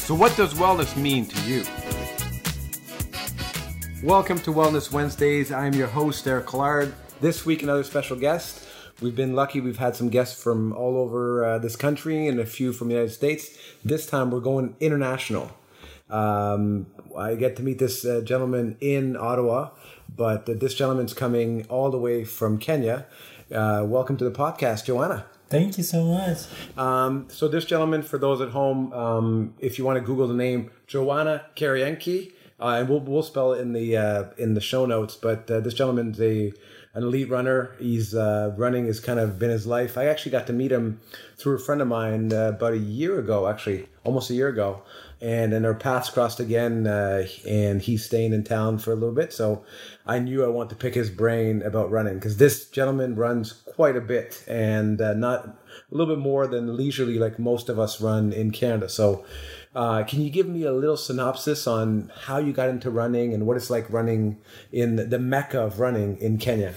So what does wellness mean to you? Welcome to Wellness Wednesdays. I'm your host, Eric Collard. This week, another special guest. We've been lucky. We've had some guests from all over this country and a few from the United States. This time, we're going international. I get to meet this gentleman in Ottawa, but this gentleman's coming all the way from Kenya. Welcome to the podcast, Joanna. Thank you so much. So this gentleman, for those at home, if you want to Google the name, Joanna Karienke, and we'll spell it in the show notes. But this gentleman's an elite runner. He's running has kind of been his life. I actually got to meet him through a friend of mine about a year ago, actually, almost a year ago. And then our paths crossed again, and he's staying in town for a little bit. So I knew I wanted to pick his brain about running because this gentleman runs quite a bit and not a little bit more than leisurely like most of us run in Canada. So can you give me a little synopsis on how you got into running and what it's like running in the mecca of running in Kenya?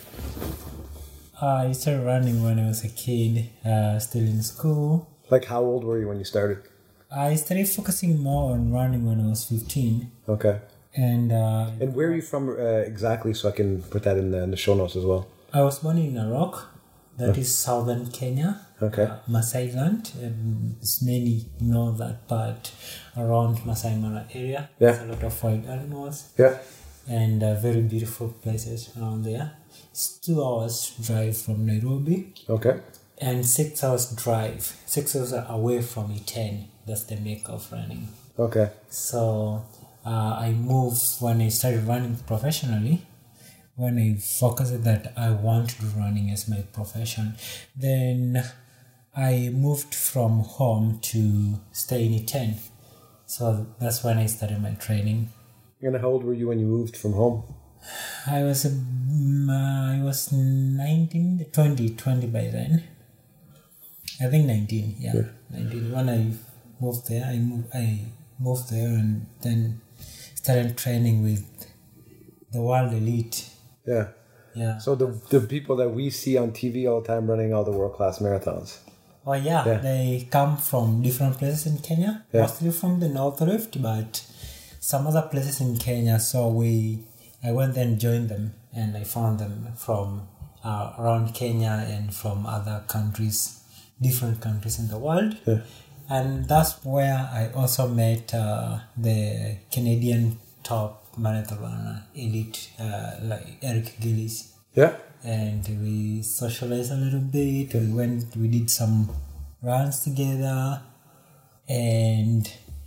I started running when I was a kid, still in school. Like how old were you when you started? I started focusing more on running when I was 15. Okay. And where are you from exactly, so I can put that in the show notes as well? I was born in Narok, that is southern Kenya. Okay. Maasai land. Many know that part around Masai Mara area. Yeah. There's a lot of wild animals. Yeah. And very beautiful places around there. It's 2 hours drive from Nairobi. Okay. And 6 hours drive. 6 hours away from Iten. That's the make of running. Okay. So I moved when I started running professionally. When I focused that I want to do running as my profession, then I moved from home to stay in Iten. So that's when I started my training. And how old were you when you moved from home? I was 19, 20 by then. I think 19, yeah. 19. When I moved there, I moved there and then started training with the world elite. Yeah. Yeah. So the people that we see on TV all the time running all the world-class marathons. Oh, yeah. They come from different places in Kenya, mostly from the North Rift, but some other places in Kenya. So I went there and joined them, and I found them from around Kenya and from other countries, different countries in the world. Yeah. And that's where I also met the Canadian top marathon runner, elite, like Eric Gillies. Yeah. And we socialized a little bit. We did some runs together. And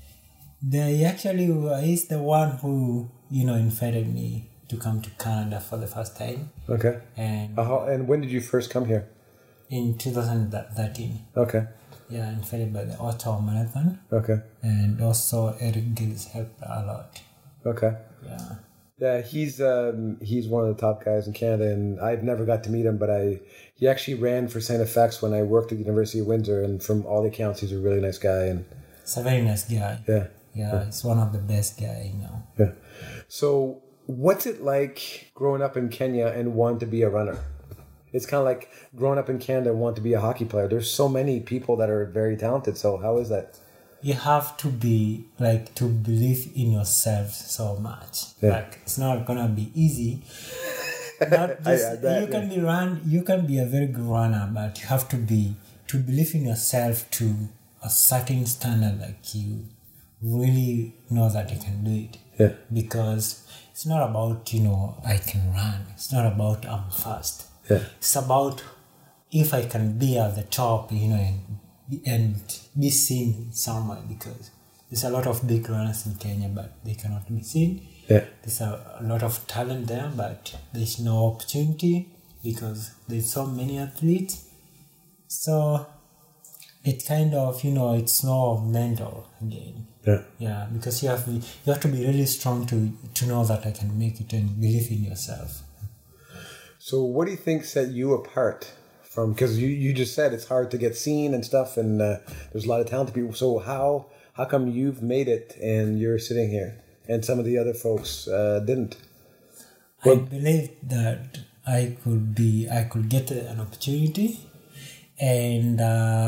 he's the one who, invited me to come to Canada for the first time. Okay. And when did you first come here? In 2013. Okay. Yeah, invited by the Ottawa Marathon. Okay. And also Eric Gillies helped a lot. Okay. Yeah. Yeah, he's one of the top guys in Canada, and I've never got to meet him, but he actually ran for St. FX when I worked at the University of Windsor, and from all the accounts, he's a really nice guy. And he's a very nice guy. Yeah. Yeah, he's one of the best guys I know. Yeah. So, what's it like growing up in Kenya and wanting to be a runner? It's kind of like growing up in Canada and wanting to be a hockey player. There's so many people that are very talented. So, how is that? You have to be to believe in yourself so much. Yeah. It's not gonna be easy. Not just, you can be a very good runner, but you have to believe in yourself to a certain standard. You really know that you can do it. Yeah. Because it's not about I can run. It's not about I'm fast. Yeah. It's about if I can be at the top, and be seen somewhere, because there's a lot of big runners in Kenya, but they cannot be seen. Yeah. There's a lot of talent there, but there's no opportunity because there's so many athletes. So it kind of, it's more mental again. Yeah. Yeah, because you have to be really strong to know that I can make it and believe in yourself. So what do you think set you apart from, because you just said it's hard to get seen and stuff, and there's a lot of talented people. So how come you've made it and you're sitting here and some of the other folks didn't? I believe that I could get an opportunity, and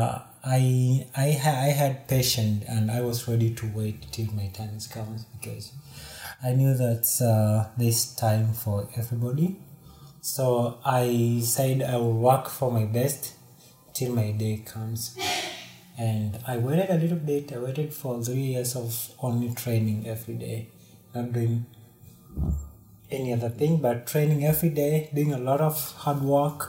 I had patience and I was ready to wait till my time comes because I knew that there's time for everybody. So I said I will work for my best till my day comes. And I waited a little bit. I waited for 3 years of only training every day, not doing any other thing, but training every day, doing a lot of hard work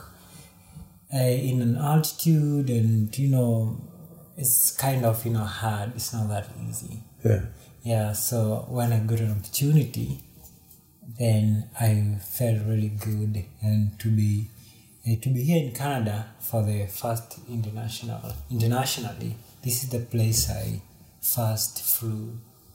in an altitude, and it's kind of hard. It's not that easy. Yeah. So when I got an opportunity, then I felt really good, and to be here in Canada for the first internationally, this is the place I first flew.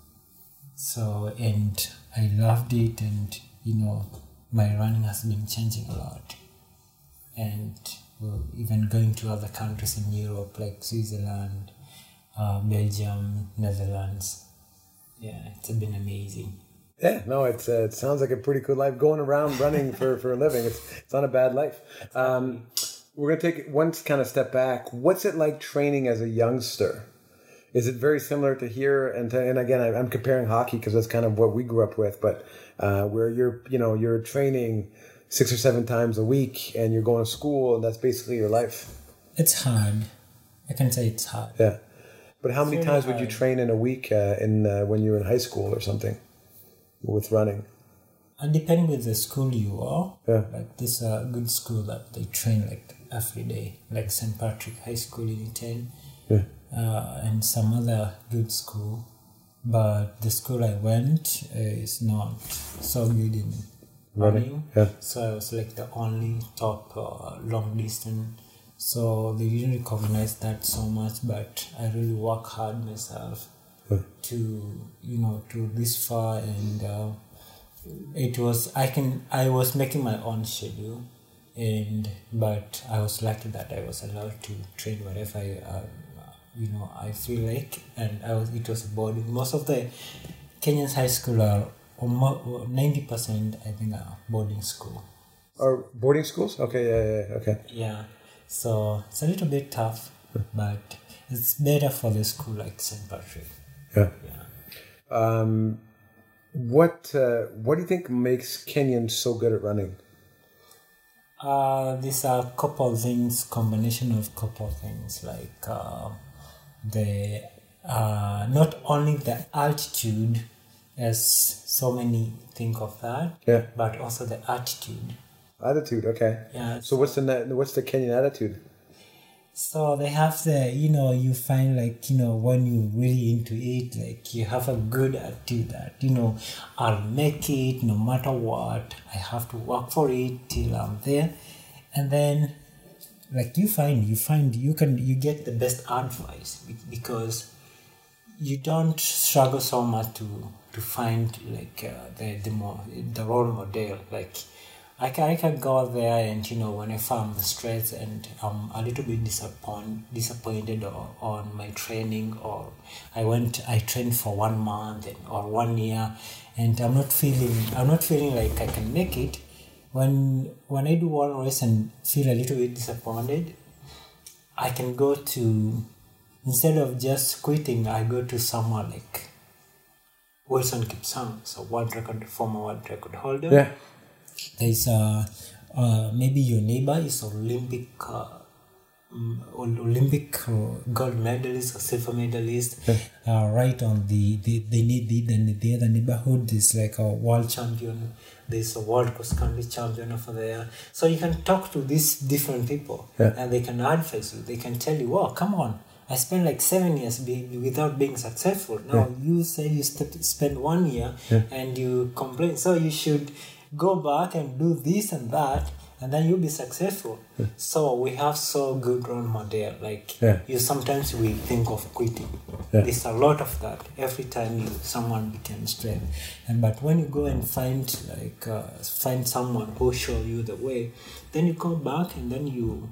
So, and I loved it, and my running has been changing a lot, and even going to other countries in Europe like Switzerland, Belgium, Netherlands. Yeah, it's been amazing. Yeah, no, it sounds like a pretty good life going around running for a living. It's not a bad life. We're going to take one kind of step back. What's it like training as a youngster? Is it very similar to here? And again, I'm comparing hockey because that's kind of what we grew up with. But where you're training 6 or 7 times a week and you're going to school, and that's basically your life. It's hard. I can say it's hard. Yeah, but how many times would you train in a week when you were in high school or something with running? And depending with the school you are, yeah. Like this good school that they train like every day, like St. Patrick High School in Iten, yeah. And some other good school. But the school I went is not so good in running. Yeah. So I was like the only top long distance. So they didn't recognize that so much, but I really work hard myself to this far, and it was I was making my own schedule, but I was lucky that I was allowed to train wherever I feel like, and it was a boarding. Most of the Kenyan high school are 90%, I think, are boarding school. Or boarding schools? Okay, yeah, okay. Yeah, so it's a little bit tough, but it's better for the school like St. Patrick. Yeah. What do you think makes Kenyans so good at running? These are a couple things, combination of couple things, like not only the altitude, as so many think of that, but also the attitude. Attitude, okay. Yeah. So what's the Kenyan attitude? So they have you find like, when you're really into it, like you have a good attitude that, I'll make it no matter what. I have to work for it till I'm there. And then like you get the best advice because you don't struggle so much to find like the role model. Like I can go there and whenever I'm stressed and I'm a little bit disappointed on my training, or I trained for 1 month or 1 year and I'm not feeling like I can make it. When I do one race and feel a little bit disappointed, I can go to, instead of just quitting, I go to someone like Wilson Kipsang, so former world record holder. Yeah. There's maybe your neighbor is Olympic gold medalist or silver medalist. Right on the other neighborhood is like a world champion. There's a world cross country champion over there. So you can talk to these different people and they can advise you. They can tell you, "Wow, come on! I spent like 7 years without being successful. Now you say you spend 1 year and you complain. So you should go back and do this and that, and then you'll be successful." So we have so good role model. Like sometimes we think of quitting. There's a lot of that every time someone becomes strength. But when you go and find someone who show you the way, then you come back and then you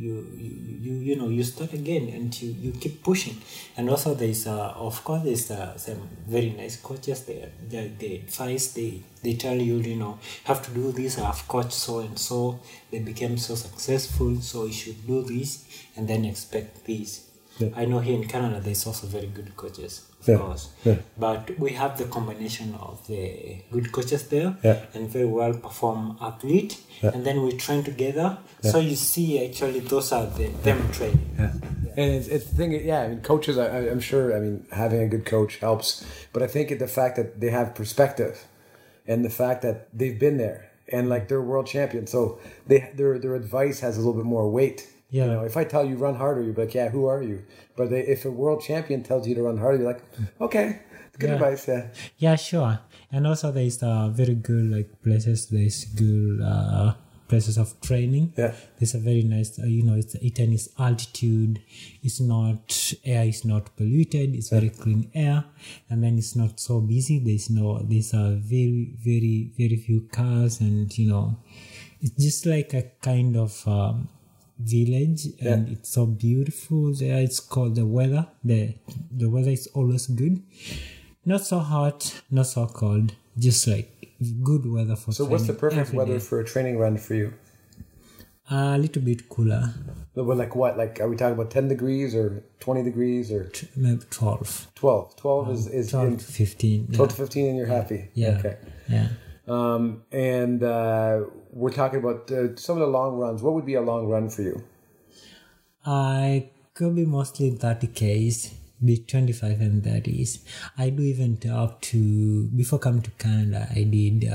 start again and you keep pushing. And also there's some very nice coaches there. They advise, they tell you have to do this. I've coached so and so, they became so successful, so you should do this and then expect this. I know here in Canada there's also very good coaches, of course. But we have the combination of the good coaches there and very well performed athlete, and then we train together. So you see, actually, those are them training. And it's the thing, I mean, coaches, I'm sure, I mean, having a good coach helps, but I think the fact that they have perspective and the fact that they've been there and like they're world champions, so their advice has a little bit more weight. Yeah. You know, if I tell you run harder, you're like, yeah, who are you? But if a world champion tells you to run harder, you're like, okay, good advice. Yeah, sure. And also there's very good like places. There's good places of training. Yeah. There's a very nice, it is altitude. It's not, air is not polluted. It's very clean air. And then it's not so busy. There's very, very, very few cars, and, it's just like a kind of village, and it's so beautiful there. It's called the weather. The weather is always good. Not so hot, not so cold. Just like good weather for So what's the perfect weather for a training run for you? A little bit cooler. Well, like what? Like, are we talking about 10 degrees or 20 degrees or? Maybe 12. 12 is 12 to 15. 12 to 15 and you're happy? Yeah. Okay. Yeah. And we're talking about some of the long runs. What would be a long run for you? I could be mostly 30Ks, be 25 and 30s. I do even up to, before coming to Canada, I did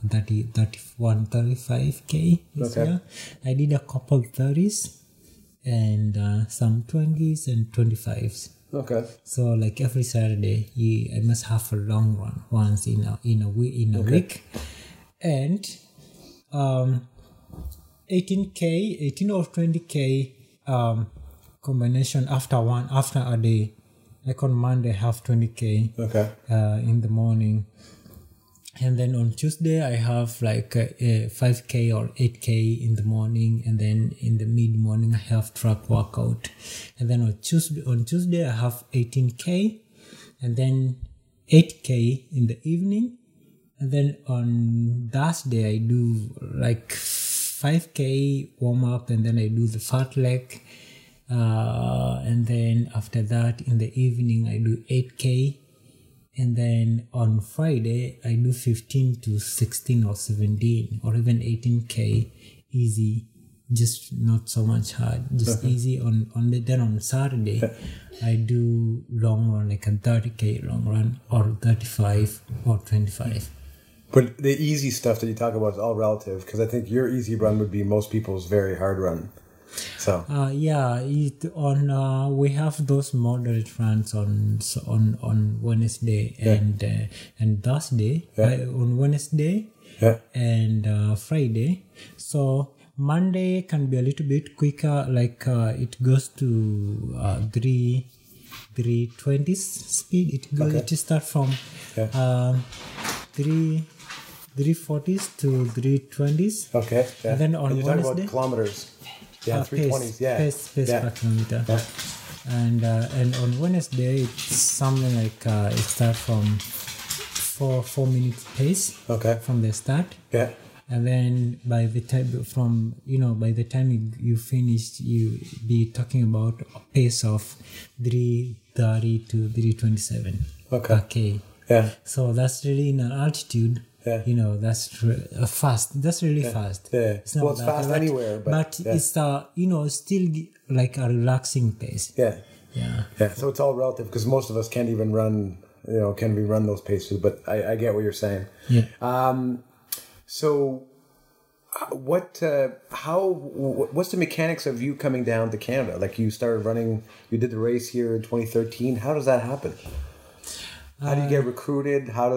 35K this year. I did a couple 30s and some 20s and 25s. Okay. So like every Saturday, I must have a long run once in a week, and 18 or 20K combination after a day. Like on Monday, I have 20K. Okay. In the morning. And then on Tuesday, I have like a 5K or 8K in the morning. And then in the mid-morning, I have track workout. And then on Tuesday, I have 18K. And then 8K in the evening. And then on Thursday, I do like 5K warm-up. And then I do the fartlek. And then after that, in the evening, I do 8K. And then on Friday, I do 15 to 16 or 17 or even 18K easy, just not so much hard, just easy. Then on Saturday, I do long run, like a 30K long run or 35 or 25. But the easy stuff that you talk about is all relative, because I think your easy run would be most people's very hard run. So we have those moderate runs on Wednesday and Thursday. On Wednesday and Friday. So Monday can be a little bit quicker, like it goes to 3:20 speed. It goes. It start from 3:40s to 3:20s. Okay. Yeah. And then on you're Wednesday, talking about kilometers. Yeah, 3:20s. Pace per kilometer. Yeah. And on Wednesday, it's something like it starts from 4 minutes pace. Okay. From the start. Yeah. And then by the time you finish, you be talking about a pace of 3:30 to 3:27. Okay. Yeah. So that's really in an altitude. Yeah. That's fast. That's really fast. Yeah. It's fast anywhere, but it's still like a relaxing pace. Yeah. Yeah. Yeah. So it's all relative, because most of us can't even run. Can we run those paces? But I get what you're saying. Yeah. So, what's the mechanics of you coming down to Canada? Like, you started running, you did the race here in 2013. How does that happen? How do you get recruited? How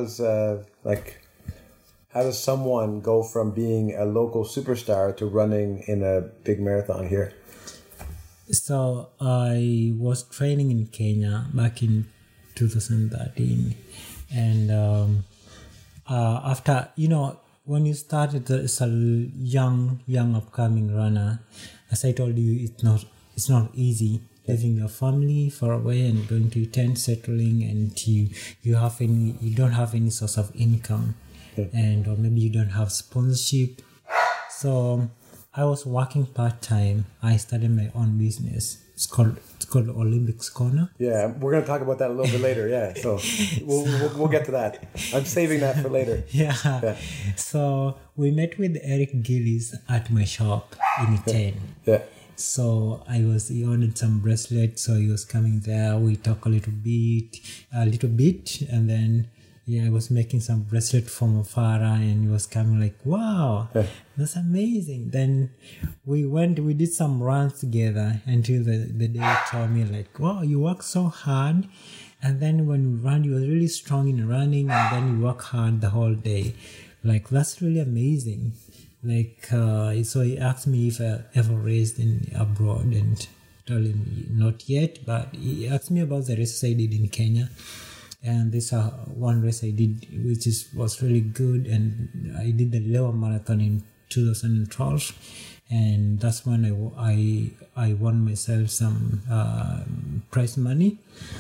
does someone go from being a local superstar to running in a big marathon here? So I was training in Kenya back in 2013, and after when you started as a young upcoming runner, as I told you, it's not easy leaving your family far away and going to your tent, settling, and you don't have any source of income. Or maybe you don't have sponsorship. So I was working part-time. I started my own business. It's called Olympics Corner. Yeah, we're going to talk about that a little bit later. Yeah, so we'll get to that. I'm saving that for later. Yeah. So we met with Eric Gillies at my shop in Iten. Yeah. So he ordered some bracelets. So he was coming there. We talked a little bit, and then I was making some bracelet from Farah, and he was coming like, wow, that's amazing. Then we did some runs together until the day he told me like, wow, you work so hard. And then when you run, you were really strong in running, and then you work hard the whole day. Like, that's really amazing. Like, so he asked me if I ever raced abroad, and told him not yet, but he asked me about the races I did in Kenya. And this one race I did, which was really good, and I did the Lewa Marathon in 2012, and that's when I won myself some prize money,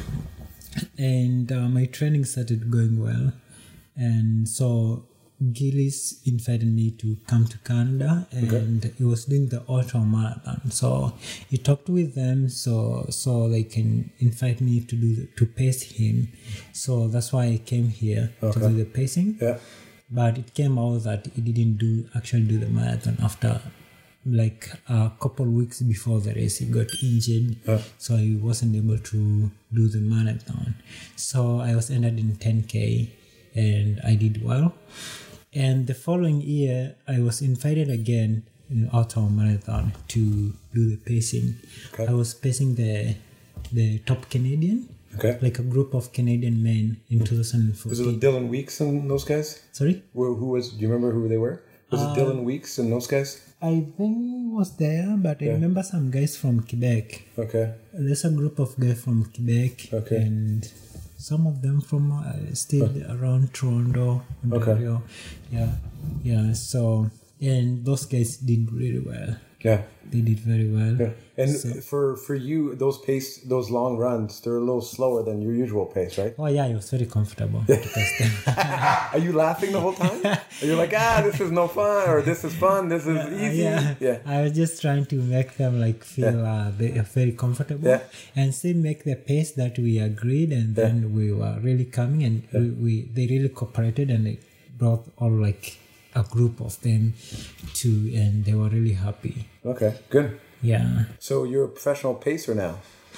and my training started going well, and so Gillies invited me to come to Canada, and he was doing the Ottawa Marathon. So he talked with them so they can invite me to pace him. So that's why I came here to do the pacing. Yeah. But it came out that he didn't actually do the marathon after like a couple weeks before the race. He got injured, so he wasn't able to do the marathon. So I was entered in 10K, and I did well. And the following year, I was invited again in Ottawa Marathon to do the pacing. I was pacing the top Canadian, like a group of Canadian men in 2014. Was it Dylan Weeks and those guys? Sorry? Do you remember who they were? Was it Dylan Weeks and those guys? I think he was there, but I remember some guys from Quebec. Okay. There's a group of guys from Quebec. Okay. And some of them from still around Toronto, Ontario. Yeah. So, and those guys did really well. Yeah, they did very well. Yeah. And so, for you, those long runs, they're a little slower than your usual pace, right? Oh yeah, it was very comfortable to pace them. Are you laughing the whole time? Are you like, this is no fun, or this is fun, this is easy? Yeah. I was just trying to make them like feel very comfortable, and still make the pace that we agreed, and then we were really coming, and they really cooperated, and they brought all like a group of them too, and they were really happy. Okay, good. Yeah. So you're a professional pacer now?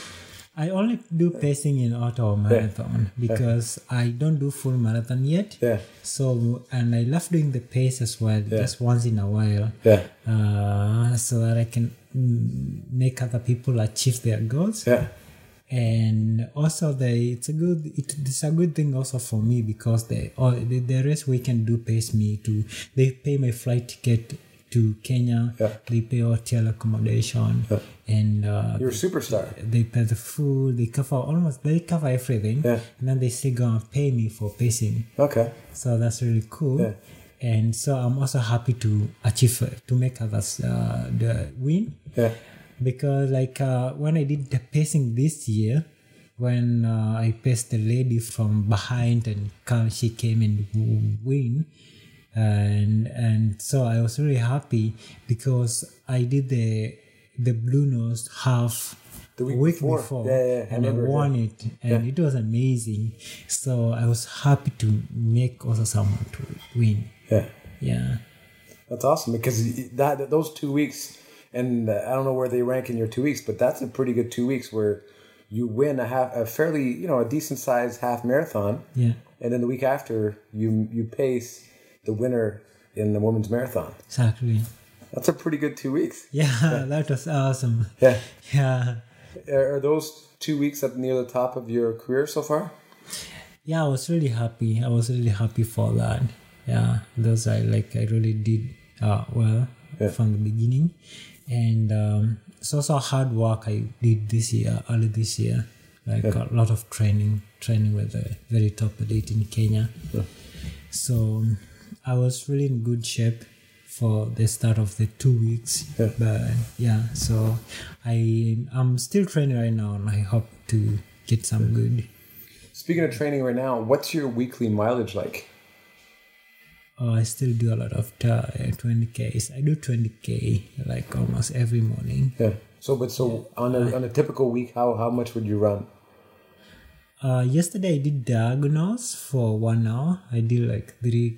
I only do pacing in Ottawa Marathon because I don't do full marathon yet. Yeah. So, and I love doing the pace as well, just once in a while. Yeah. So that I can make other people achieve their goals. Yeah. And also it's a good thing also for me because the rest we can do pays me to. They pay my flight ticket to Kenya. Yeah. They pay hotel accommodation, and you're a superstar. They pay the food. They cover everything. Yeah. And then they still gonna pay me for pacing. Okay. So that's really cool. Yeah. And so I'm also happy to make others the win. Yeah. Because like when I did the pacing this year, when I paced the lady from behind and she came and win, and so I was really happy because I did the Blue Nose half the week before. And I won it, and it was amazing. So I was happy to make also someone to win. Yeah. That's awesome because those 2 weeks. And I don't know where they rank in your 2 weeks, but that's a pretty good 2 weeks where you win a fairly, a decent sized half marathon. Yeah. And then the week after, you pace the winner in the women's marathon. Exactly. That's a pretty good 2 weeks. Yeah, that was awesome. Yeah. Are those 2 weeks up near the top of your career so far? Yeah, I was really happy. For that. Yeah, those I really did well from the beginning. And it's also hard work I did early this year, a lot of training with the very top elite in Kenya. Yeah. So I was really in good shape for the start of the 2 weeks. Yeah. But so I'm still training right now, and I hope to get some good. Speaking of training right now, what's your weekly mileage like? I still do a lot of 20Ks. I do 20K like almost every morning. Yeah. So on a typical week, how much would you run? Yesterday I did diagonals for 1 hour. I did like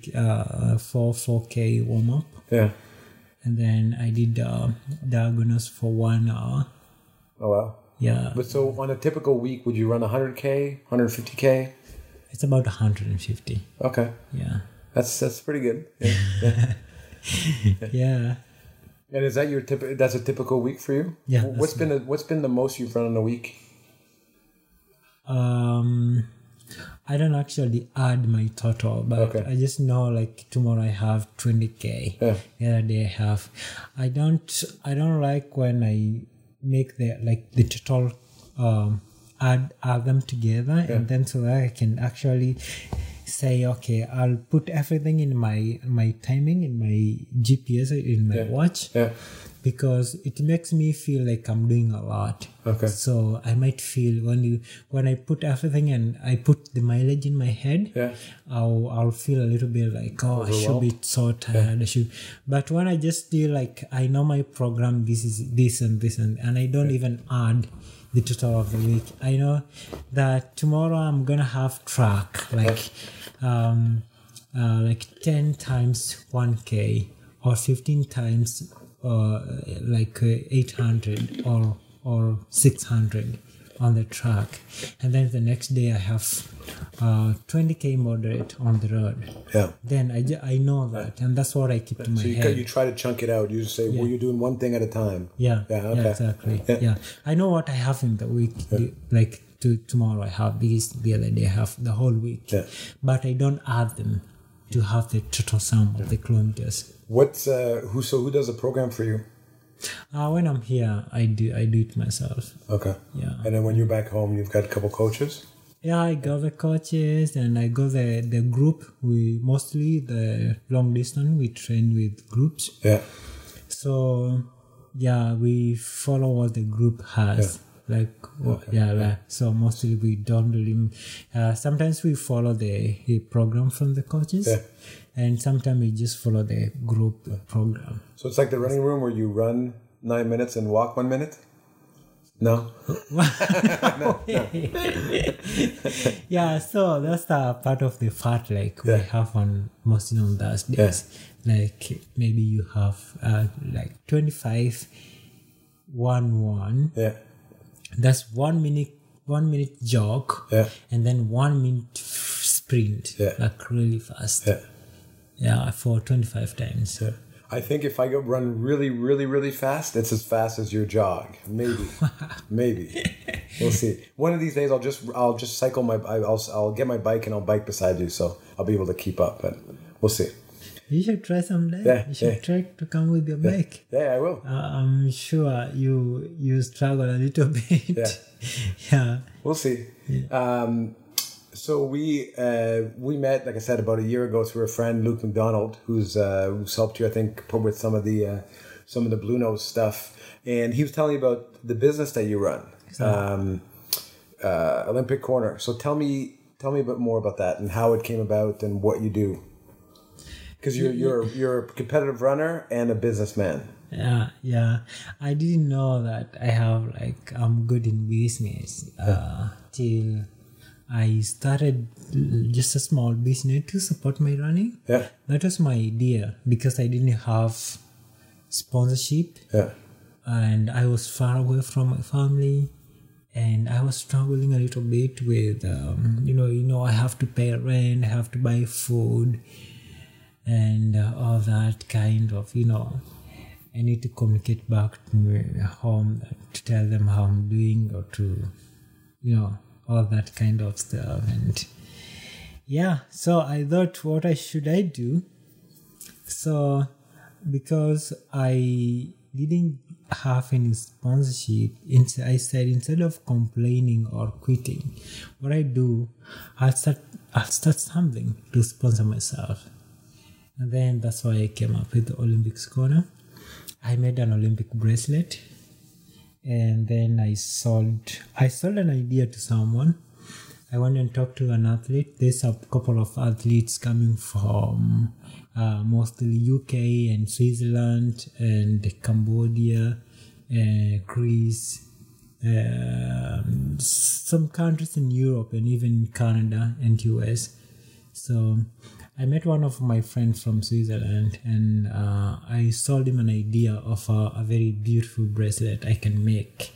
4K warm up. Yeah. And then I did diagonals for 1 hour. Oh wow. Yeah. But so on a typical week, would you run 100K, 150K? It's about 150. Okay. Yeah. That's pretty good. Yeah. Yeah. And is that that's a typical week for you? Yeah. What's been the most you've run in a week? I don't actually add my total, but I just know like tomorrow I have 20K. Yeah. The other day I have. I don't like when I make the total add them together and then so that I can actually say, okay, I'll put everything in my timing in my GPS in my watch. Yeah. Because it makes me feel like I'm doing a lot. Okay. So I might feel when I put everything and I put the mileage in my head, I'll feel a little bit like, I should be so tired. But when I just feel like I know my program, this is this and this and I don't even add the total of the week. I know that tomorrow I'm gonna have track like 10 times 1K or 15 times 800 or 600 on the track, and then the next day I have 20K moderate on the road. Yeah. Then I know that, and that's what I keep to my head. You try to chunk it out. You just say, well, you're doing one thing at a time. Yeah. Yeah. Okay. Yeah, exactly. Yeah. I know what I have in the week. Like tomorrow I have this. The other day I have the whole week. Yeah. But I don't add them to have the total sum of the kilometers. Who does the program for you? When I'm here, I do it myself. Okay. Yeah. And then when you're back home, you've got a couple coaches? Yeah, I got the coaches and I got the group. We mostly the long distance, we train with groups. Yeah. So, we follow what the group has. So mostly we don't really. Sometimes we follow the program from the coaches, and sometimes we just follow the group program. So it's like the running room where you run 9 minutes and walk 1 minute. No. No. Yeah, so that's the part of the fat we have on mostly on those days. Like maybe you have 25, 1. Yeah. That's 1 minute jog, and then 1 minute sprint, really fast. For 25 times. Yeah. I think if I go run really, really, really fast, it's as fast as your jog. Maybe. We'll see. One of these days, I'll just cycle I'll get my bike and I'll bike beside you, so I'll be able to keep up. But we'll see. You should try someday. You should try to come with your bike. Yeah, I will. I'm sure you struggle a little bit. Yeah. We'll see. Yeah. So we met, like I said, about a year ago through a friend, Luke McDonald, who's helped you, I think, with some of the Blue Nose stuff. And he was telling me about the business that you run, Olympic Corner. So tell me a bit more about that and how it came about and what you do. Because you're a competitive runner and a businessman. Yeah. I didn't know that I'm good in business till I started just a small business to support my running. Yeah. That was my idea because I didn't have sponsorship. Yeah. And I was far away from my family. And I was struggling a little bit with, I have to pay rent, I have to buy food. And all that kind of, I need to communicate back to home to tell them how I'm doing or to, all that kind of stuff. And so I thought, what should I do? So because I didn't have any sponsorship, I said instead of complaining or quitting, what I do, I'll start something to sponsor myself. And then that's why I came up with the Olympics Corner. I made an Olympic bracelet, and then I sold an idea to someone. I went and talked to an athlete. There's a couple of athletes coming from mostly UK and Switzerland and Cambodia, Greece, some countries in Europe and even Canada and US. So I met one of my friends from Switzerland, and I sold him an idea of a very beautiful bracelet I can make.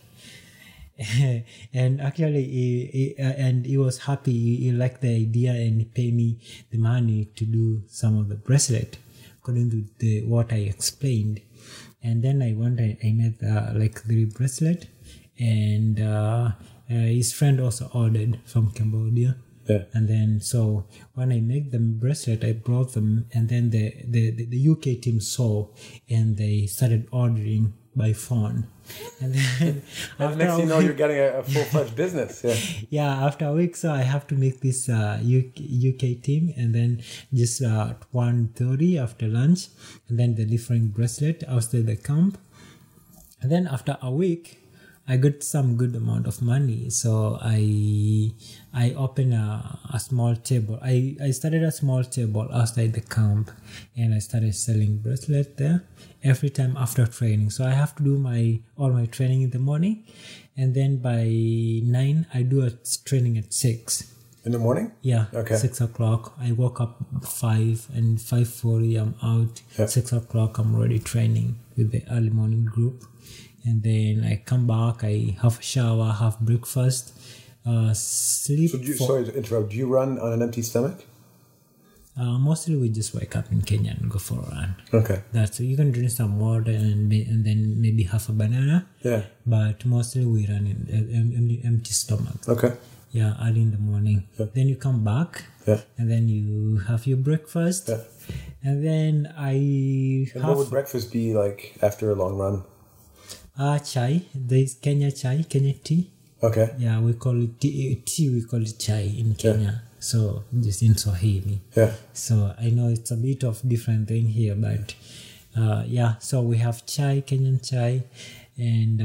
And actually, he was happy. He liked the idea, and he paid me the money to do some of the bracelet according to what I explained. And then I made like 3 bracelet, and his friend also ordered from Cambodia. Yeah. And then so when I make them bracelet, I brought them, and then the UK team saw, and they started ordering by phone. And then And next thing you know, you're getting a full-fledged business. Yeah. Yeah, after a week, so I have to make this UK team, and then just at 1:30 after lunch, and then delivering bracelet outside the camp. And then after a week, I got some good amount of money, so I opened a small table. I started a small table outside the camp, and I started selling bracelet there every time after training. So I have to do all my training in the morning, and then by 9 I do a training at 6. In the morning? Yeah. Okay. 6 o'clock. I woke up 5, and 5:40 I'm out. Yeah. 6 o'clock I'm already training with the early morning group. And then I come back, I have a shower, have breakfast, sleep. So sorry to interrupt. Do you run on an empty stomach? Mostly we just wake up in Kenya and go for a run. Okay. That's you can drink some water and then maybe have a banana. Yeah. But mostly we run in empty stomach. Okay. Yeah, early in the morning. Yeah. Then you come back. Yeah. And then you have your breakfast. Yeah. And then And what would breakfast be like after a long run? Chai. There's Kenya chai, Kenya tea. Okay. Yeah, we call it tea. We call it chai in Kenya. So just in Swahili. Yeah. So I know it's a bit of different thing here, but yeah. So we have chai, Kenyan chai, and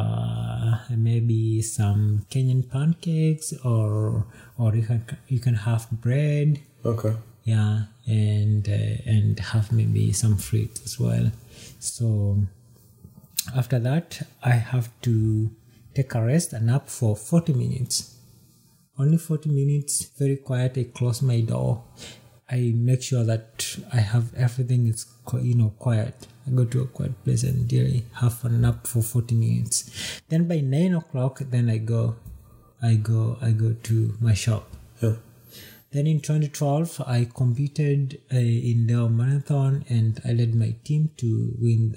maybe some Kenyan pancakes, or you can have bread. Okay. Yeah, and have maybe some fruit as well. So after that, I have to take a rest, a nap for 40 minutes. Only 40 minutes, very quiet. I close my door. I make sure that I have everything is quiet. I go to a quiet place and really have a nap for 40 minutes. Then by 9 o'clock, then I go to my shop. Yeah. Then in 2012, I competed in the marathon, and I led my team to win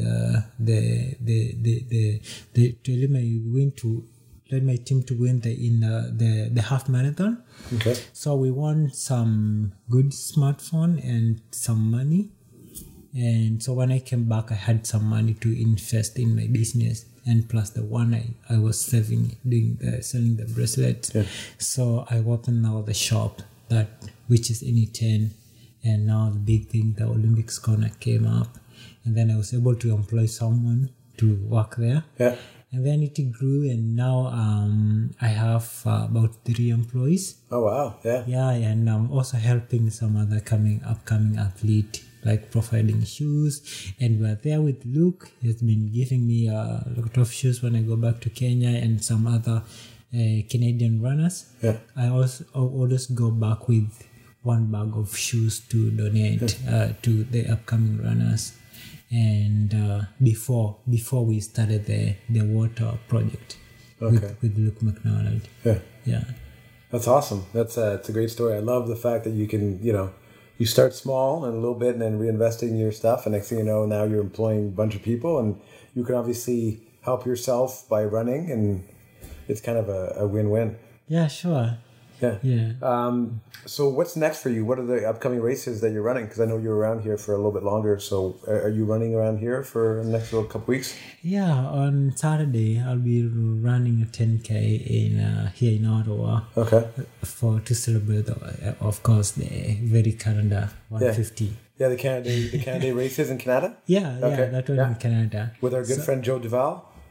led my team to win the half marathon. Okay. So we won some good smartphone and some money. And so when I came back, I had some money to invest in my business, and plus the one I was saving selling the bracelets. Yeah. So I opened now the shop which is in E10, and now the big thing, the Olympics corner came up, and then I was able to employ someone to work there. Yeah. And then it grew, and now I have about 3 employees. Oh wow. Yeah. Yeah, and I'm also helping some other upcoming athlete, like providing shoes. And we're there with Luke. He's been giving me a lot of shoes when I go back to Kenya, and some other Canadian runners. Yeah. I also always go back with 1 bag of shoes to donate to the upcoming runners. And before we started the water project with Luke McDonald. Yeah. That's awesome. It's a great story. I love the fact that you can, you start small and a little bit, and then reinvesting your stuff, and next thing you know, now you're employing a bunch of people, and you can obviously help yourself by running, and it's kind of a win-win. Yeah, sure. Yeah. So what's next for you? What are the upcoming races that you're running? Because I know you're around here for a little bit longer. So are you running around here for the next little couple weeks? Yeah, on Saturday I'll be running a 10K here in Ottawa. Okay. To celebrate, of course, the very Canada 150. Yeah, the Canada races in Canada? Yeah, that one in Canada. With our good friend Joe Duval?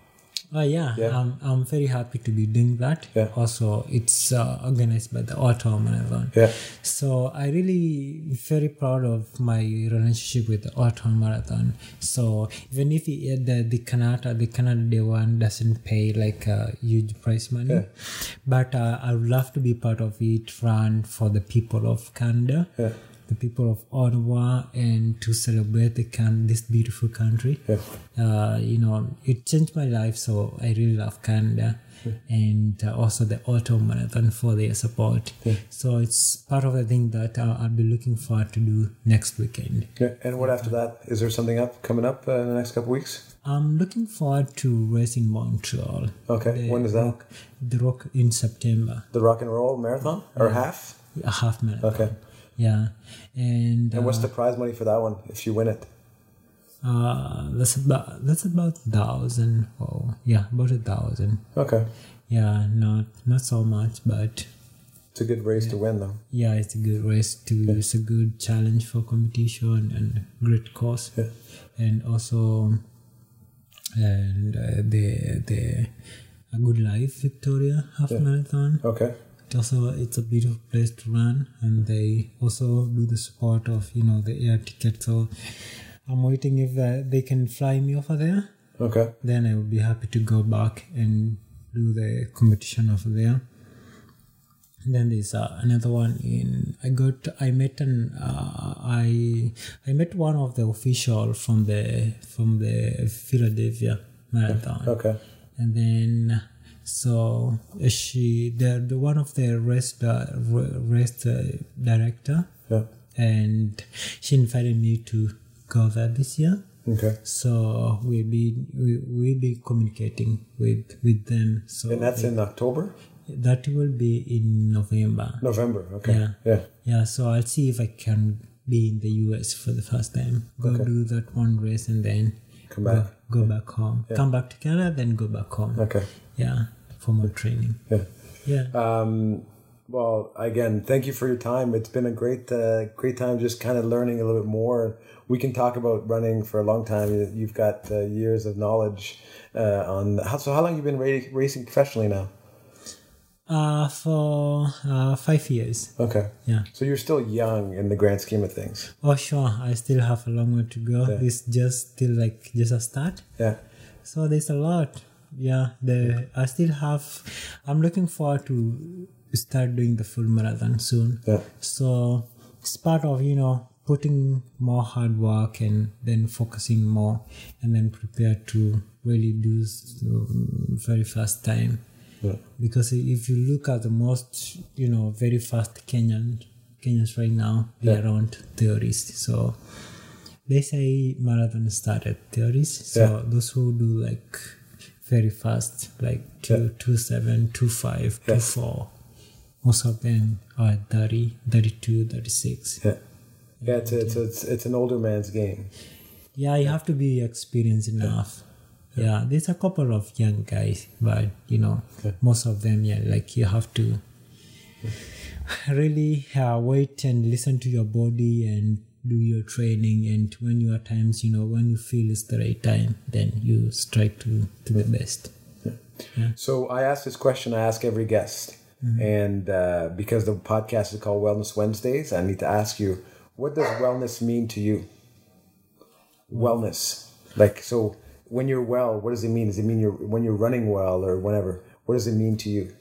Yeah, Yeah. I'm very happy to be doing that. Yeah. Also, it's organized by the Ottawa Marathon. Yeah. So I really very proud of my relationship with the Ottawa Marathon. So even if the Canada Day one doesn't pay like a huge prize money, Yeah. but I would love to be part of it, run for the people of Canada. Yeah. The people of Ottawa, and to celebrate this beautiful country. Yeah. It changed my life, so I really love Canada. And also the Ottawa Marathon for their support. So it's part of the thing that I'll be looking forward to do next weekend. Yeah. And what after that? Is there something coming up in the next couple of weeks? I'm looking forward to race in Montreal. Okay. When is that? The Rock in September. The Rock and Roll Marathon or half? A half marathon. Okay. Yeah. And what's the prize money for that one if you win it? That's about 1,000. Oh, yeah, about 1,000. Okay. Yeah, not so much, but it's a good race to win, though. Yeah, it's a good race too. Yeah. It's a good challenge for competition and great cause. Yeah. And also, the A Good Life Victoria Half Marathon. Okay. It's a beautiful place to run, and they also do the support of the air ticket. So I'm waiting if they can fly me over there. Okay. Then I would be happy to go back and do the competition over there. And then there's another one I met one of the official from the Philadelphia Marathon. Okay. And then so the one of the race director. Yeah. And she invited me to go there this year. Okay. So we'll be communicating with them. So and that's in October? That will be in November. November, okay. Yeah. So I'll see if I can be in the US for the first time. Do that one race and then come back. Go back home. Yeah. Come back to Canada, then go back home. Okay. Yeah. For more training. Yeah. Yeah. Well, again, thank you for your time. It's been a great time just kind of learning a little bit more. We can talk about running for a long time. You've got years of knowledge on... So how long have you been racing professionally now? For 5 years. Okay. Yeah. So you're still young in the grand scheme of things. Oh, sure. I still have a long way to go. Yeah. It's just a start. Yeah. So there's a lot. Yeah. I'm looking forward to start doing the full marathon soon. Yeah. So it's part of, putting more hard work and then focusing more and then prepare to really do very fast time. Yeah. Because if you look at the most, very fast Kenyans right now, they're around 30s. So they say marathon started 30s. So those who do like very fast, like 2:27, 2:5, 2:4, most of them are 30, 32, 36. Yeah. Yeah, it's an older man's game. Yeah, you have to be experienced enough. Yeah, there's a couple of young guys, but most of them, you have to really wait and listen to your body and do your training. And when you are times, when you feel it's the right time, then you strike to the best. Yeah. So I ask this question, I ask every guest. Mm-hmm. And because the podcast is called Wellness Wednesdays, I need to ask you, what does wellness mean to you? Wellness. So when you're well, what does it mean? Does it mean when you're running well or whatever? What does it mean to you?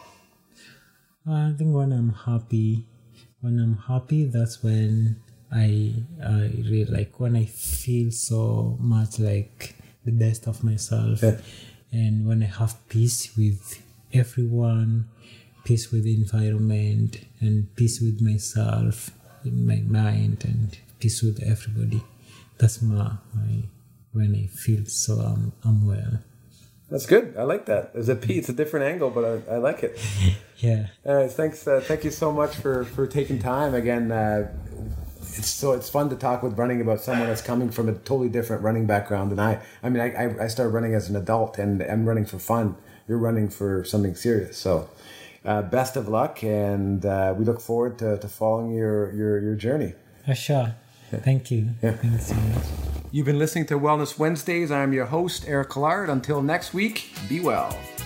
I think when I'm happy, that's when I really when I feel so much like the best of myself. Yeah. And when I have peace with everyone, peace with the environment, and peace with myself, in my mind, and peace with everybody. That's when I feel so I'm well. That's good. I like that. It's a different angle, but I like it. Yeah. Thanks. Thank you so much for taking time again. It's fun to talk with running about someone that's coming from a totally different running background than I. I mean, I started running as an adult, and I'm running for fun. You're running for something serious. So, best of luck, and we look forward to following your journey. Sure. Thank you. Thank you so much. You've been listening to Wellness Wednesdays. I'm your host, Eric Collard. Until next week, be well.